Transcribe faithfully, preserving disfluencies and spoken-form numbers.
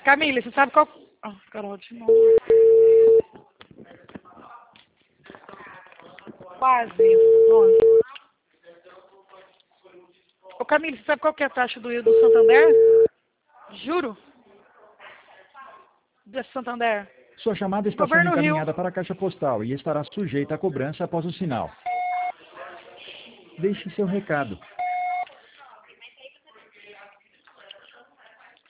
Camila, você sabe qual... Ah, Carol, de novo. Quase. Nossa. Ô, Camila, você sabe qual que é a taxa do do Santander? Juro. Do Santander. Sua chamada está sendo Governo Rio. encaminhada para a caixa postal e estará sujeita à cobrança após o sinal. Deixe seu recado.